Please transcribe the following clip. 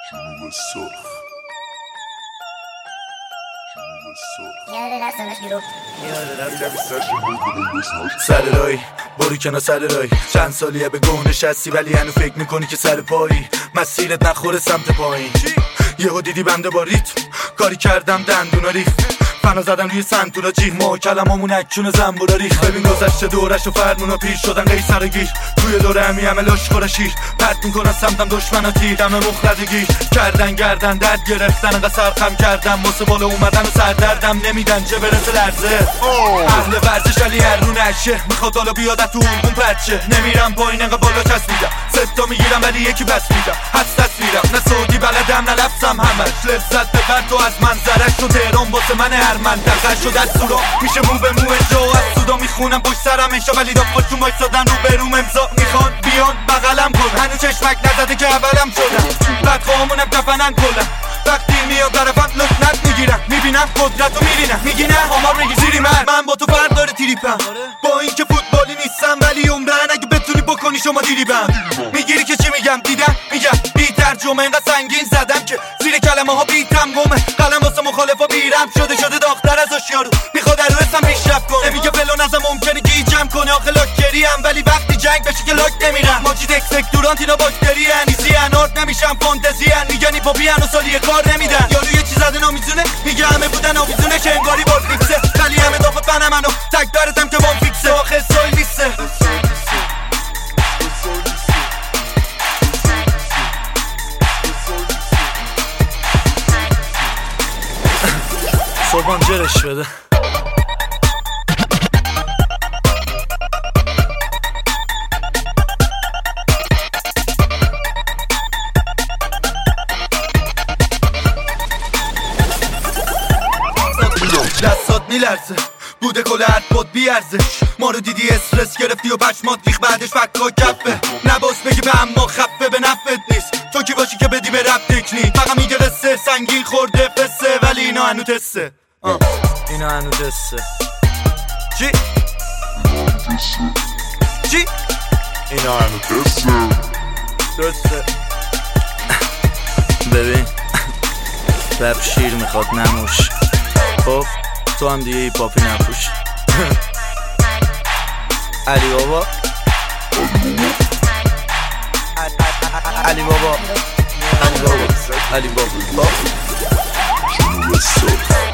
جنوب سرخ سر رای برو کنار سر رای چند سالیه به گونه نشستی ولی هنو فکر میکنی که سر پایی مسیرت نخوره سمت پایین. یهو دیدی بنده با ریتم کاری کردم دندونا ریخت فنا زدم روی سنتورا جیغ ما کلمامون اکچون زنبورا ریخت. ببین گذشته دورش و فرمونا پیر شدن قیصر و گیر توی دوره همی همه لاشخورا شیر پرت میکنن سمتم دشمنا تیر دم مخلدگیر کردن گردن درد گرفتن انقدر سرخم کردم واسه بالا اومدن و سردردم نمیدن چه برسه لرزه. اهل ورزش ولی هر رو نشه میخواد حالا بیادت تو اون پرچه نمیرم پایین انقدر بالا چسبیدم ستا میگیرم ولی یکی بس میدم حدس تصویرم نه سعودی بلدم نه لفظم همش لذت ببر تو از منظرش تو تهران واسه من هر منطقه شد از سورا میشه مو به مو جا از سودا میخونم پشت سرم انشا ولی داخلشون وایسادن رو بروم امضا میخوان بیان بغلم کن هنو چشمک نزده که اولم شدم بدخواهمونم کفنن کلم وقتی میاد طرفم لکنت میگیرم میبینم قدرت رو میرینم میگی نه آمار میگی زیری من با تو فرق داره تریپم با این که فوتبالی نیستم ولی عمرن اگه بتونی بکنی شما دیریبم میگیری که چی میگم دیدم میگم بی ترجمه اینقدر سنگین زدم که زیر کلمه ها بیتم گمه قلم واسه مخالفا بیرم شده داختر از آشیارو میخواد رو اسم پیشرفت کنه میگه فلان ازم ممکنه گیجم کنه آخه لاکری هم ولی وقتی جنگ بشه که لاک نمیرم ماجید اکسپکتورانت اینا باکتری ان ایزی انارد نمیشم فانتزی ان میگن پاپی ان و سالی کار نمیدن یارو یه چیز زده نامیزونه میگه همه بودن آویزونه که انگاری بار فیکسه ولی همه دافت بنم منو تک برتم که وام فیکسه آخه سایل نیسته صبحان جرش بده دستات میلرزه بوده کل حرفات بیارزش ما رو دیدی استرس گرفتی و پشمات ریخ بعدش فکا کفه نباس بگی به اما خفه به نفت نیست تو کی باشی که بدی به رب تکنیک فقط میگه قصه سنگین خورده فسه ولی اینا هنو تسته اینا هنو تسته چی؟ چی؟ اینا هنو تسته درسته ببین رب شیر میخواد نموش خب تو هم دیگه هیپاپی نپوش علی بابا علی بابا علی بابا علی بابا جنوب سرخ